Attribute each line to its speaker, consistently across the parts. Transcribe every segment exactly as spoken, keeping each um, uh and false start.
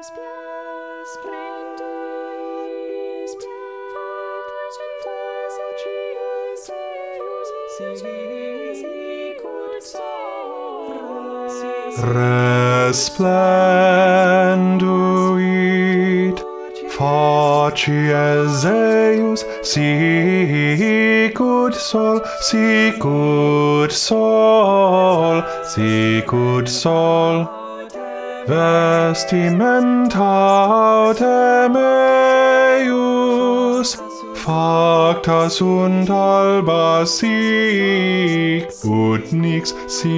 Speaker 1: Resplenduit facies eius, sicut sol, sicut sol, sicut sol. Vestimenta autem eius, facta sunt alba, sicut nix,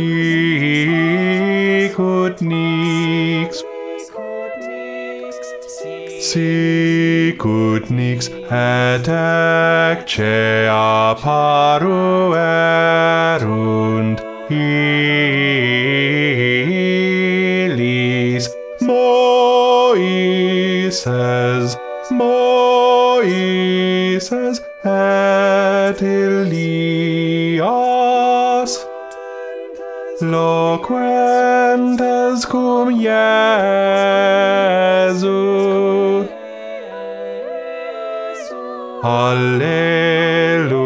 Speaker 1: sicut nix. Sicut nix et ecce apparuerunt illis Moises, Moises et Elias, loquentes cum Iesu. Alleluia.